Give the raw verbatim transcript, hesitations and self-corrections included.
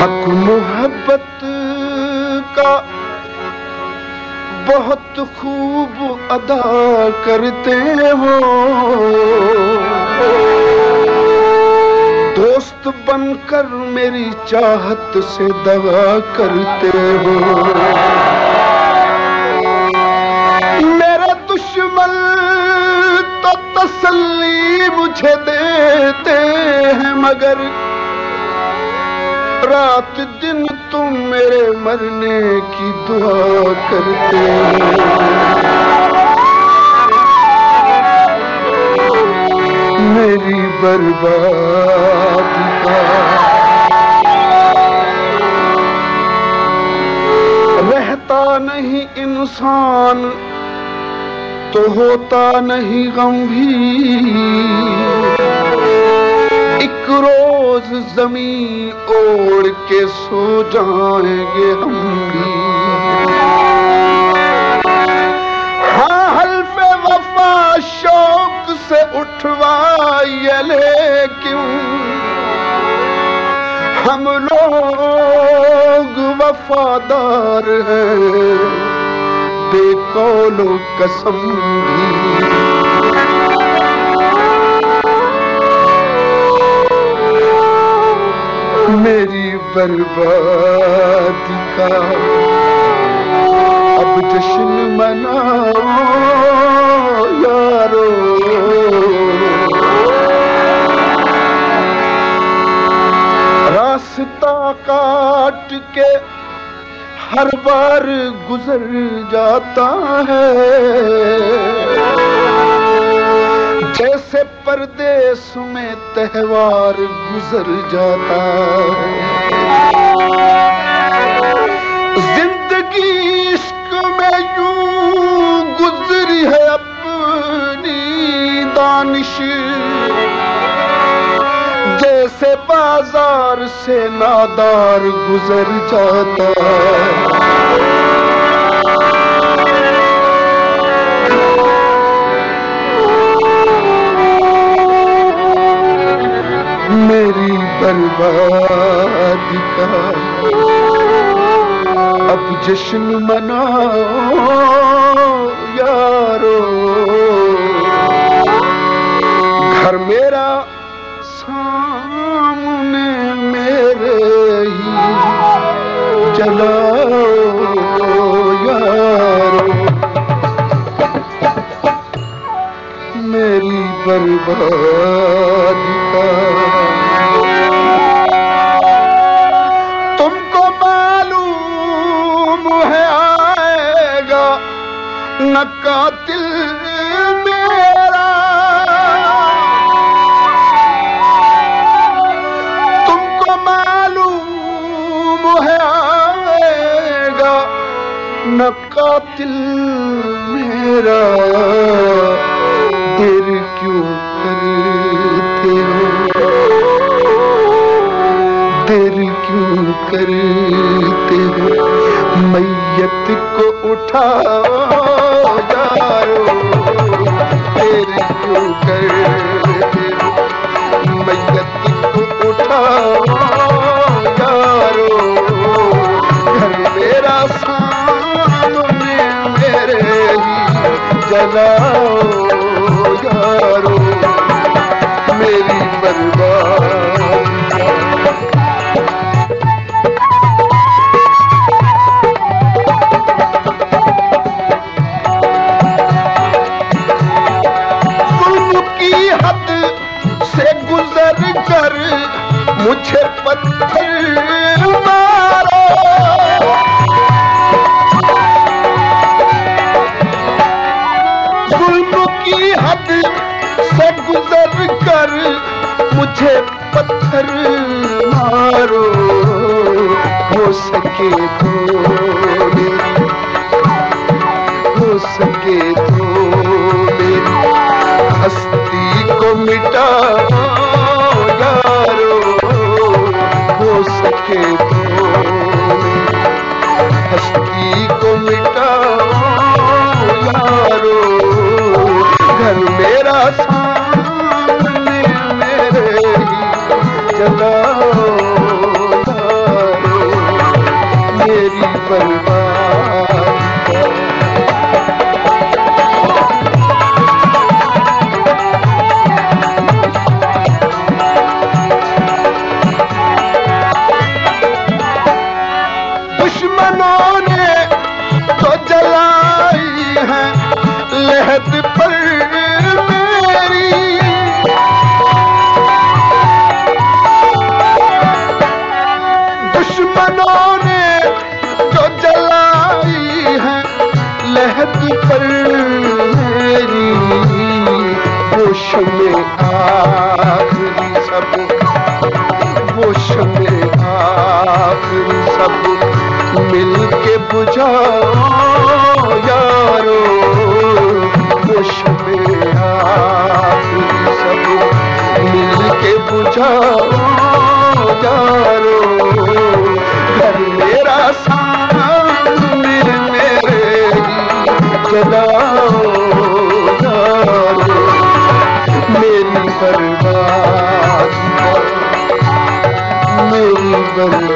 हक मोहब्बत का बहुत खूब अदा करते हो, दोस्त बनकर मेरी चाहत से दगा करते हो। मेरे दुश्मन तो तसल्ली मुझे देते हैं, मगर रात दिन तुम मेरे मरने की दुआ करते हो। मेरी बर्बादी का रहता नहीं इंसान तो होता नहीं गम भी, एक रोज जमीन ओढ़ के सो जाएंगे हम भी। हाँ हल्फे वफा शौक से उठवाइए, लेकिन हम लोग वफादार हैं बेकौलो कसम भी। मेरी बर्बादी का अब जश्न मनाओ यारो। रास्ता काट के हर बार गुजर जाता है, जैसे परदेस में त्योहार गुजर जाता है। जिंदगी इश्क में यूं गुजरी है अपनी दानिश, जैसे बाजार से नादार गुजर जाता है। मेरी बर्बादी का अब जश्न मनाओ यारो। घर मेरा सामने मेरे ही जलाओ यारो। मेरी बर्बादी का तुमको मालूम है आएगा न कातिल मेरा, तुमको मालूम है आएगा न कातिल मेरा। देर क्यों करते हो, देर क्यों करते हो, मैयत को उठाओ यारो। देर क्यों करते हो, मैयत को उठाओ यारो। घर मेरा सामने मेरे ही जलाओ यारो। मेरी बर्बादी जुल्म की हद से गुजर कर मुझे पत्थर मारो। जुल्म की हद से गुजर कर मुझे पत्थर मारो। हो सके तो हो सके तो मेरी हस्ती को मिटाओ यारो। हो सके तो हस्ती को मिटाओ यारो। घर मेरा सामने मेरे ही जलाओ यारो। दुश्मनों ने जो जलाई है लहदी पर मेरी, वो शम्मे आखिरी सब, वो शम्मे आखिरी सब मिल के बुझाओ यारो, वो शम्मे आखिरी सब मिल के बुझाओ यारो। घर मेरा सामने मेरे जलाओ यारो, मेरी बर्बादी मेरी बर्बादी